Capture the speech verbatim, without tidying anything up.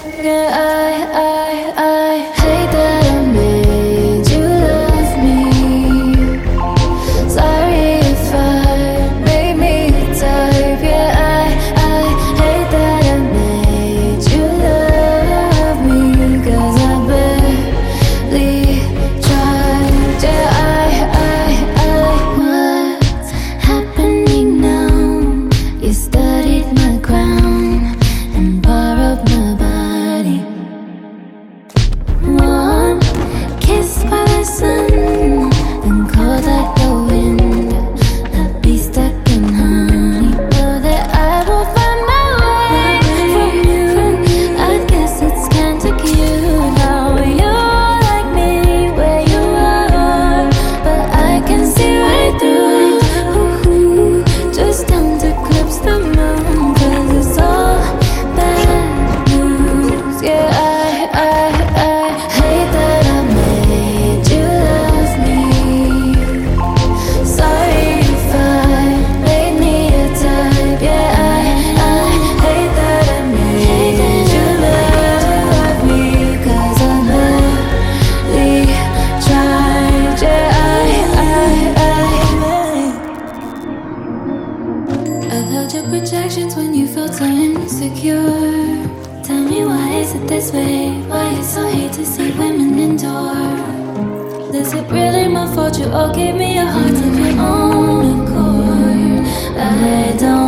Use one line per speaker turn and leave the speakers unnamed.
Yeah, I, I, I hate that I made you love me. Sorry if I made me a type. Yeah, I, I hate that I made you love me. Cause I barely tried. Yeah, I, I, I what's happening now? You studied my crown and borrowed my body. Warm, kissed by the sun, and cold like the wind. I'd be stuck in honey. Know that I will find my way from you. I guess it's kinda cute how you like me where you are, but I can see right through it. Ooh, just don't eclipse the moon, 'cause it's all bad news. Yeah, I, I, I hate that I made you love me. Sorry if I made me a type. Yeah, I, I hate that I made you love me. 'Cause I barely tried. Yeah, I, I, I I felt your projections when you felt so insecure. Tell me, why is it this way? Why you so hate to see women endure? Is it really my fault you all gave me a heart of your own accord? I don't